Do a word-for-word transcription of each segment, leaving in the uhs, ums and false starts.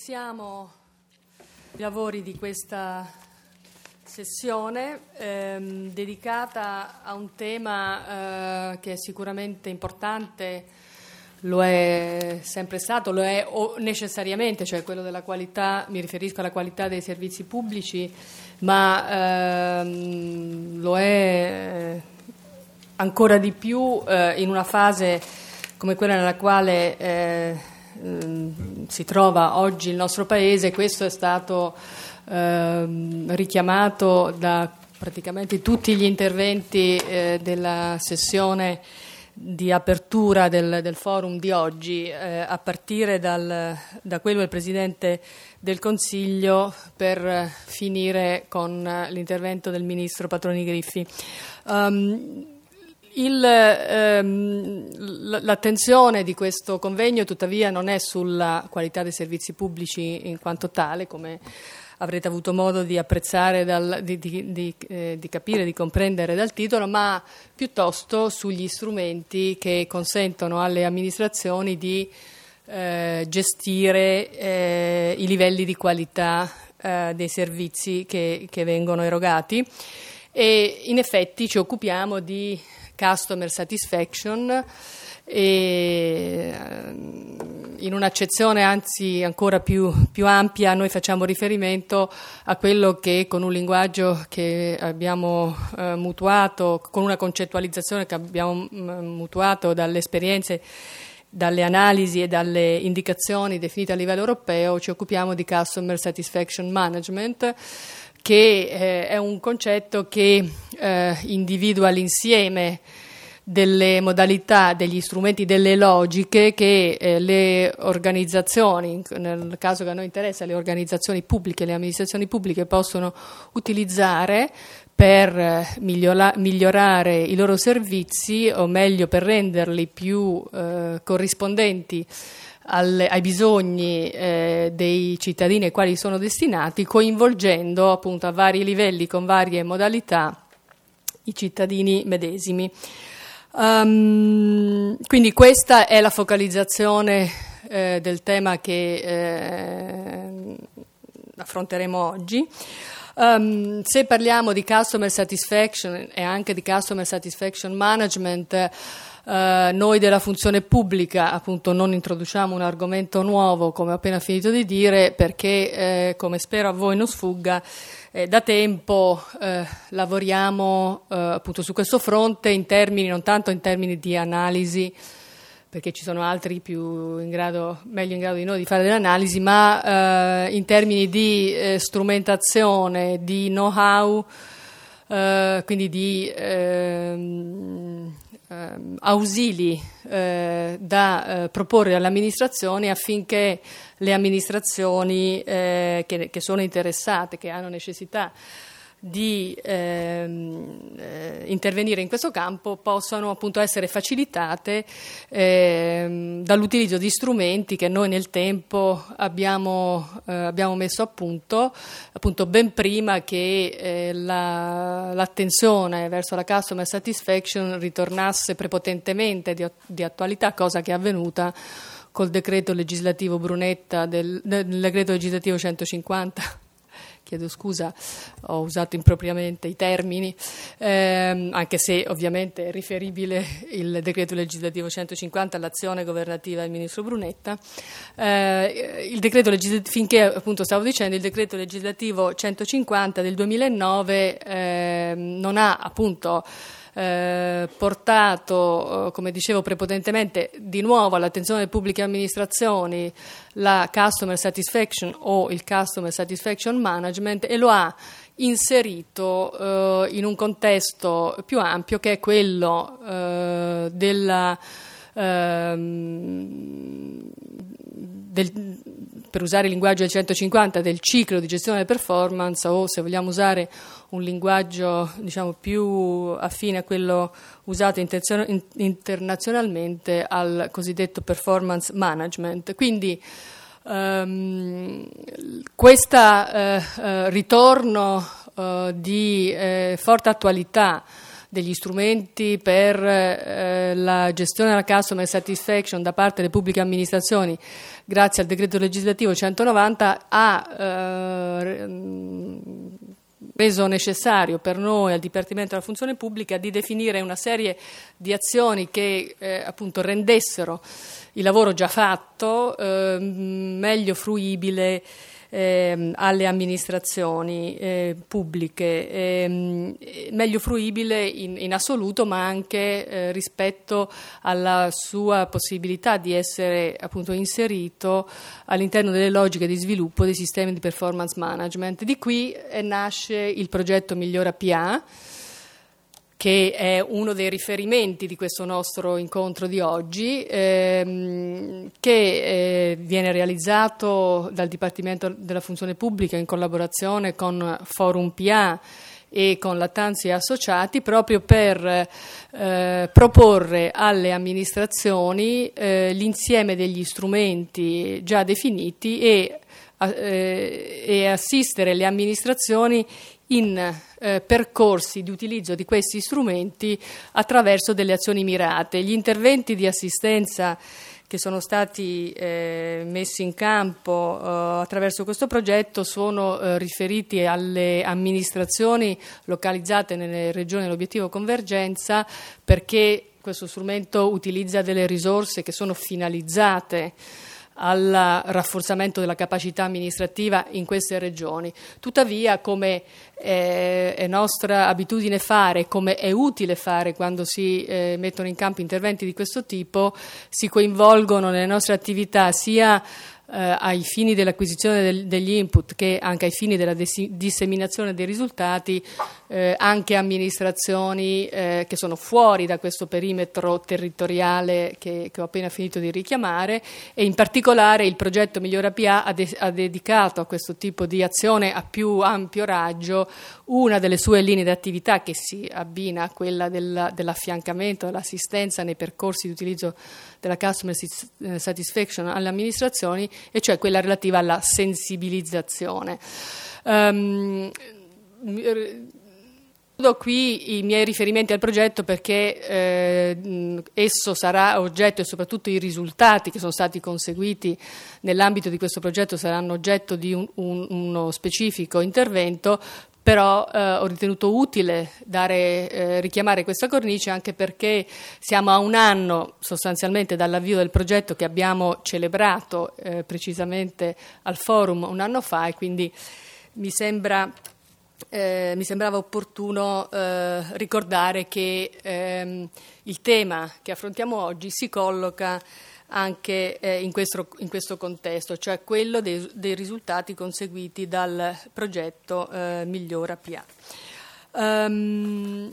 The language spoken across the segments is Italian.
Iniziamo i lavori di questa sessione ehm, dedicata a un tema eh, che è sicuramente importante, lo è sempre stato, lo è o necessariamente, cioè quello della qualità, mi riferisco alla qualità dei servizi pubblici, ma ehm, lo è ancora di più eh, in una fase come quella nella quale eh, si trova oggi il nostro Paese. Questo è stato eh, richiamato da praticamente tutti gli interventi eh, della sessione di apertura del, del forum di oggi, eh, a partire dal, da quello del Presidente del Consiglio per finire con l'intervento del Ministro Patroni Griffi. Um, Il, ehm, l'attenzione di questo convegno tuttavia non è sulla qualità dei servizi pubblici in quanto tale, come avrete avuto modo di apprezzare, dal, di, di, di, eh, di capire, di comprendere dal titolo, ma piuttosto sugli strumenti che consentono alle amministrazioni di eh, gestire eh, i livelli di qualità eh, dei servizi che, che vengono erogati. E in effetti ci occupiamo di customer satisfaction e in un'accezione anzi ancora più, più ampia noi facciamo riferimento a quello che con un linguaggio che abbiamo eh, mutuato, con una concettualizzazione che abbiamo mutuato dalle esperienze, dalle analisi e dalle indicazioni definite a livello europeo, ci occupiamo di customer satisfaction management, che eh, è un concetto che eh, individua l'insieme delle modalità, degli strumenti, delle logiche che eh, le organizzazioni, nel caso che a noi interessa, le organizzazioni pubbliche, le amministrazioni pubbliche possono utilizzare per eh, migliora- migliorare i loro servizi, o meglio per renderli più eh, corrispondenti Al, ai bisogni eh, dei cittadini ai quali sono destinati, coinvolgendo appunto a vari livelli, con varie modalità, i cittadini medesimi. Um, quindi questa è la focalizzazione eh, del tema che eh, affronteremo oggi. Um, se parliamo di customer satisfaction e anche di customer satisfaction management, Uh, noi della funzione pubblica appunto non introduciamo un argomento nuovo, come ho appena finito di dire, perché eh, come spero a voi non sfugga, eh, da tempo eh, lavoriamo eh, appunto su questo fronte in termini, non tanto in termini di analisi, perché ci sono altri più in grado, meglio in grado di noi di fare delle analisi, ma eh, in termini di eh, strumentazione, di know-how, eh, quindi di ehm, Uh, ausili uh, da uh, proporre alle amministrazioni affinché le amministrazioni uh, che, che sono interessate, che hanno necessità di ehm, eh, intervenire in questo campo, possano appunto essere facilitate ehm, dall'utilizzo di strumenti che noi nel tempo abbiamo, eh, abbiamo messo a punto, appunto ben prima che eh, la, l'attenzione verso la customer satisfaction ritornasse prepotentemente di, di attualità, cosa che è avvenuta col decreto legislativo Brunetta, del, del decreto legislativo centocinquanta. Chiedo scusa, ho usato impropriamente i termini, ehm, anche se ovviamente è riferibile il decreto legislativo centocinquanta all'azione governativa del ministro Brunetta. Eh, il decreto legislativo, finché appunto stavo dicendo, il decreto legislativo centocinquanta del duemilanove eh, non ha appunto Eh, portato, eh, come dicevo prepotentemente, di nuovo all'attenzione delle pubbliche amministrazioni la customer satisfaction o il customer satisfaction management, e lo ha inserito eh, in un contesto più ampio, che è quello eh, della ehm, del, per usare il linguaggio del centocinquanta, del ciclo di gestione delle performance, o se vogliamo usare un linguaggio diciamo più affine a quello usato intenzio- internazionalmente, al cosiddetto performance management. Quindi um, questo uh, uh, ritorno uh, di uh, forte attualità degli strumenti per eh, la gestione della customer satisfaction da parte delle pubbliche amministrazioni grazie al decreto legislativo centonovanta ha eh, reso necessario per noi al Dipartimento della Funzione Pubblica di definire una serie di azioni che eh, appunto rendessero il lavoro già fatto eh, meglio fruibile Eh, alle amministrazioni eh, pubbliche, eh, meglio fruibile in, in assoluto, ma anche eh, rispetto alla sua possibilità di essere appunto inserito all'interno delle logiche di sviluppo dei sistemi di performance management. Di qui eh, nasce il progetto Migliora P A, che è uno dei riferimenti di questo nostro incontro di oggi, ehm, che eh, viene realizzato dal Dipartimento della Funzione Pubblica in collaborazione con Forum P A e con Lattanzi e Associati, proprio per eh, proporre alle amministrazioni eh, l'insieme degli strumenti già definiti e, eh, e assistere le amministrazioni in eh, percorsi di utilizzo di questi strumenti attraverso delle azioni mirate. Gli interventi di assistenza che sono stati eh, messi in campo eh, attraverso questo progetto sono eh, riferiti alle amministrazioni localizzate nelle regioni dell'obiettivo convergenza, perché questo strumento utilizza delle risorse che sono finalizzate al rafforzamento della capacità amministrativa in queste regioni. Tuttavia, come eh, è nostra abitudine fare, come è utile fare quando si eh, mettono in campo interventi di questo tipo, si coinvolgono nelle nostre attività sia eh, ai fini dell'acquisizione del, degli input che anche ai fini della dis- disseminazione dei risultati, eh, anche amministrazioni eh, che sono fuori da questo perimetro territoriale che, che ho appena finito di richiamare, e in particolare il progetto Migliora P A ha, de- ha dedicato a questo tipo di azione a più ampio raggio una delle sue linee di attività che si abbina a quella della, dell'affiancamento, dell'assistenza nei percorsi di utilizzo della customer satisfaction alle amministrazioni, e cioè quella relativa alla sensibilizzazione. Um, Do qui i miei riferimenti al progetto perché eh, esso sarà oggetto, e soprattutto i risultati che sono stati conseguiti nell'ambito di questo progetto saranno oggetto di un, un, uno specifico intervento, però eh, ho ritenuto utile dare, eh, richiamare questa cornice anche perché siamo a un anno sostanzialmente dall'avvio del progetto che abbiamo celebrato eh, precisamente al forum un anno fa, e quindi mi sembra... Eh, mi sembrava opportuno eh, ricordare che ehm, il tema che affrontiamo oggi si colloca anche eh, in, questo, in questo contesto, cioè quello dei, dei risultati conseguiti dal progetto eh, Migliora P A. Um,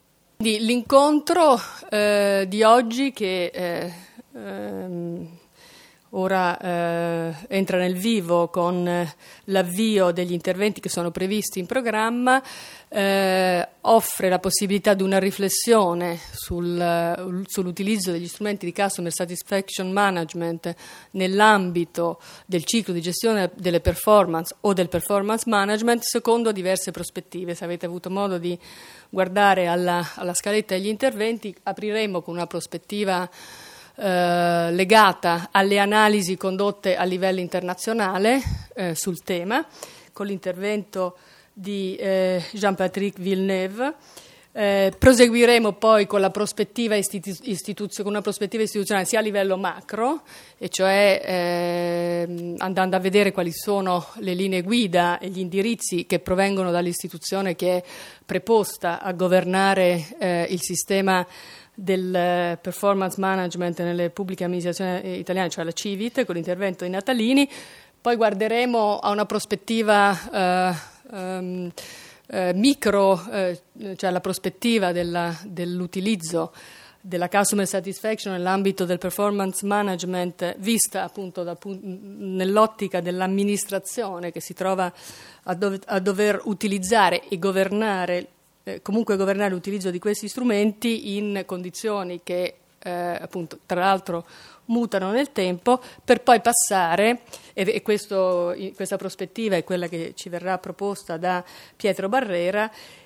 l'incontro eh, di oggi che eh, ehm, ora eh, entra nel vivo con eh, l'avvio degli interventi che sono previsti in programma, eh, offre la possibilità di una riflessione sul, sull'utilizzo degli strumenti di Customer Satisfaction Management nell'ambito del ciclo di gestione delle performance o del performance management secondo diverse prospettive. Se avete avuto modo di guardare alla, alla scaletta degli interventi, apriremo con una prospettiva Eh, legata alle analisi condotte a livello internazionale eh, sul tema, con l'intervento di eh, Jean-Patrick Villeneuve. Eh, proseguiremo poi con la prospettiva istitu- istituzio- con una prospettiva istituzionale sia a livello macro, e cioè eh, andando a vedere quali sono le linee guida e gli indirizzi che provengono dall'istituzione che è preposta a governare eh, il sistema del performance management nelle pubbliche amministrazioni italiane, cioè la Civit, con l'intervento di Natalini. Poi guarderemo a una prospettiva eh, um, eh, micro, eh, cioè la prospettiva della, dell'utilizzo della customer satisfaction nell'ambito del performance management, vista appunto da, nell'ottica dell'amministrazione che si trova a, dove, a dover utilizzare e governare comunque governare l'utilizzo di questi strumenti in condizioni che eh, appunto tra l'altro mutano nel tempo, per poi passare, e, e questo, questa prospettiva è quella che ci verrà proposta da Pietro Barrera,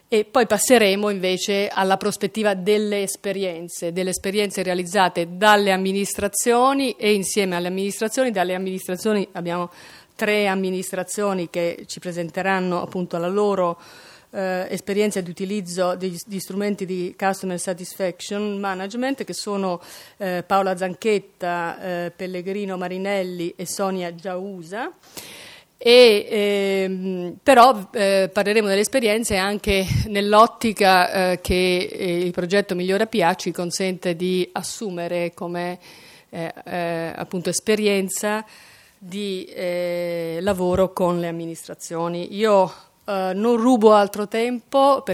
E poi passeremo invece alla prospettiva delle esperienze, delle esperienze realizzate dalle amministrazioni e insieme alle amministrazioni. Dalle amministrazioni abbiamo tre amministrazioni che ci presenteranno appunto la loro eh, esperienza di utilizzo di, di strumenti di Customer Satisfaction Management, che sono eh, Paola Zanchetta, eh, Pellegrino Marinelli e Sonia Giausa. E, ehm, però eh, parleremo delle esperienze anche nell'ottica eh, che eh, il progetto Migliora P A ci consente di assumere come eh, eh, appunto esperienza di eh, lavoro con le amministrazioni. Io eh, non rubo altro tempo